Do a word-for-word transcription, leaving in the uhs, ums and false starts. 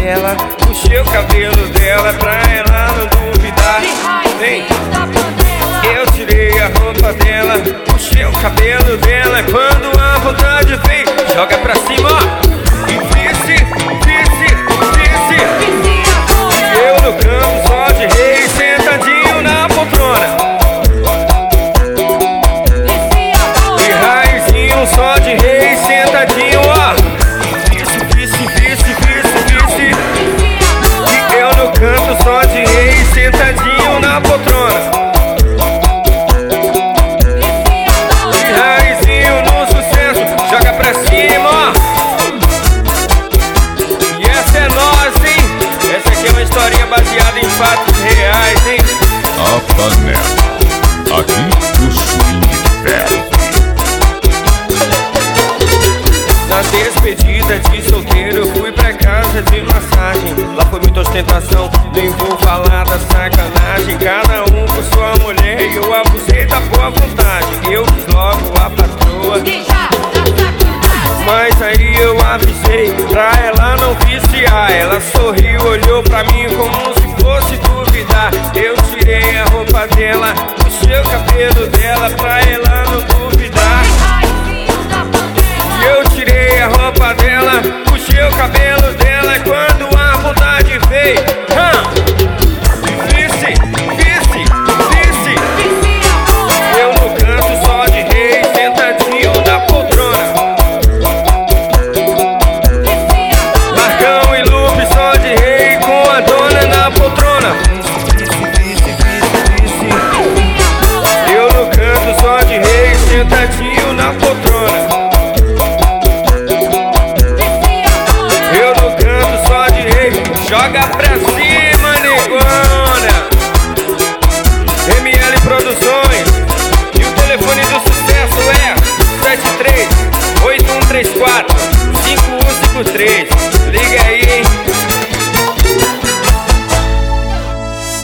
dela, puxei o cabelo dela pra ela não duvidar. Vem. Eu tirei a roupa dela, puxei o cabelo dela. Quando a vontade vem, joga pra cima, ó. E vice, vice, vice. E eu no campo só de rei, sentadinho na poltrona. E raizinho só de rei, sentadinho, ó. E vice, vice, vice, vice, vice. E eu no canto só de rei, sentadinho na poltrona. Historinha baseada em fatos reais, hein? A Panela, aqui o swing ferve. Na despedida de solteiro eu fui pra casa de massagem. Lá foi muita ostentação, nem vou falar da sacanagem. Cada um com sua mulher e eu abusei da boa vontade. Eu fiz logo a patroa, mas aí eu avisei pra ela não viciar. Ela sorriu, olhou pra mim como se fosse duvidar. Eu tirei a roupa dela, puxei o cabelo dela pra ela não duvidar. E eu tirei a roupa dela, puxei o cabelo dela. Quando a vontade veio, hum,